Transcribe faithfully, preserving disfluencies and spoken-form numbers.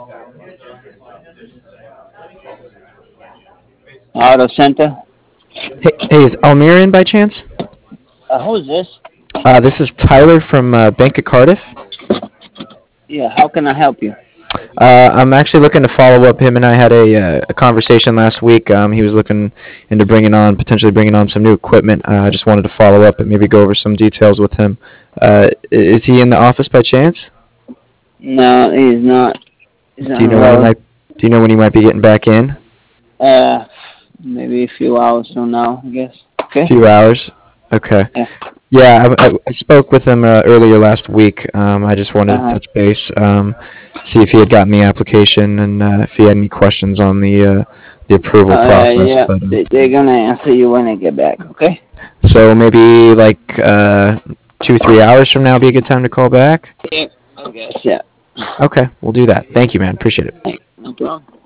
Auto Center. Hey, hey, is Almir in by chance? Uh, who's this? Uh, this is Tyler from uh, Bank of Cardiff. Yeah, how can I help you? Uh, I'm actually looking to follow up. Him and I had a, uh, a conversation last week. Um, he was looking into bringing on, potentially bringing on some new equipment. Uh, I just wanted to follow up and maybe go over some details with him. Uh, is he in the office by chance? No, he's not. He's Do on you the know when he road. might? Do you know when he might be getting back in? Uh, maybe a few hours from now, I guess. A Okay. few hours. Okay. Yeah. Yeah, I, I, I spoke with him uh, earlier last week. Um, I just wanted Uh to huh. touch base, um, see if he had gotten the application and uh, if he had any questions on the uh, the approval Uh, process. yeah. But uh, They, they're gonna answer you when they get back. Okay. so maybe like uh, two, three hours from now, be a good time to call back. Yeah. I guess. Yeah. Okay, we'll do that. Thank you, man. Appreciate it. Hey, no problem.